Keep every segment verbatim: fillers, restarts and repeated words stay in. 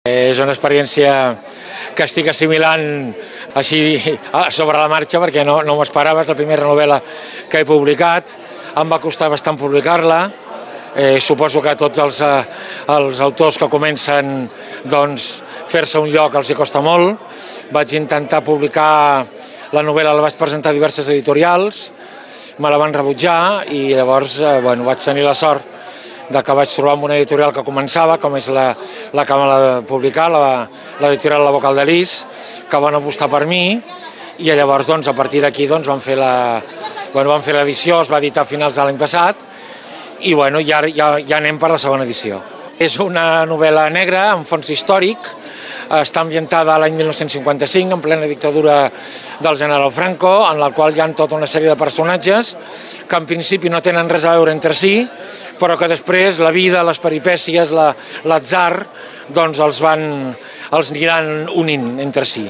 És una experiència que estic assimilant així sobre la marxa perquè no, no m'ho esperava, és la primera novel·la que he publicat, em va costar bastant publicar-la, eh, suposo que a tots els, els autors que comencen doncs, fer-se un lloc els hi costa molt. Vaig intentar publicar la novel·la, la vaig presentar a diverses editorials, me la van rebutjar i llavors eh, bueno, vaig tenir la sort de que vaig trobar amb una editorial que començava, com és la, la que me l'ha publicat, l'editorial La Vocal de Lis, que van apostar per mi, i llavors doncs, a partir d'aquí doncs, van fer la, bueno, van fer l'edició, es va editar a finals de l'any passat, i bueno, ja, ja, ja anem per la segona edició. És una novel·la negra, amb fons històric, està ambientada a l'any mil nou-cents cinquanta-cinc, en plena dictadura del general Franco, en la qual hi ha tota una sèrie de personatges que en principi no tenen res a veure entre si, però que després la vida, les peripècies, l'atzar, doncs els van, els aniran unint entre si.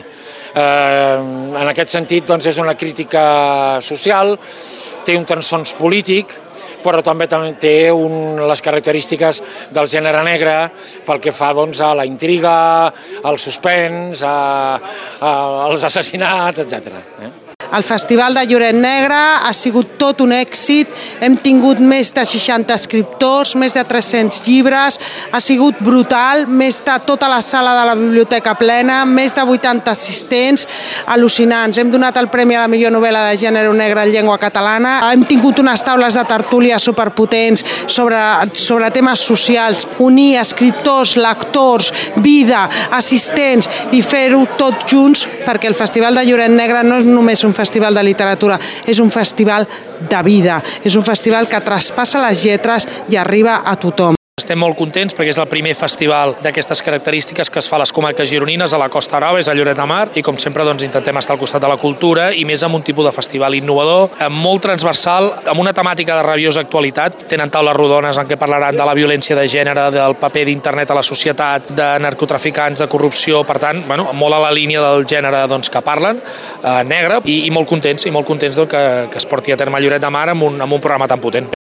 Eh, en aquest sentit, doncs, és una crítica social, té un transfons polític, però també té un, les característiques del gènere negre pel que fa doncs, a la intriga, al suspens, a, a, als assassinats, etcètera. Eh? El Festival de Lloret Negre ha sigut tot un èxit, hem tingut més de seixanta escriptors, més de tres-cents llibres, ha sigut brutal, més de tota la sala de la biblioteca plena, més de vuitanta assistents, al·lucinants. Hem donat el premi a la millor novel·la de gènere negre en llengua catalana, hem tingut unes taules de tertúlia superpotents sobre, sobre temes socials, unir escriptors, lectors, vida, assistents i fer-ho tot junts, perquè el Festival de Lloret Negre no és només un festival de literatura, és un festival de vida, és un festival que traspassa les lletres i arriba a tothom. Estem molt contents perquè és el primer festival d'aquestes característiques que es fa a les comarques gironines, a la Costa Brava, és a Lloret de Mar, i com sempre doncs, intentem estar al costat de la cultura i més amb un tipus de festival innovador, molt transversal, amb una temàtica de rabiosa actualitat. Tenen taules rodones en què parlaran de la violència de gènere, del paper d'internet a la societat, de narcotraficants, de corrupció, per tant, bueno, molt a la línia del gènere doncs, que parlen, eh, negre, i, i molt contents, i molt contents doncs, que, que es porti a terme a Lloret de Mar amb un, amb un programa tan potent.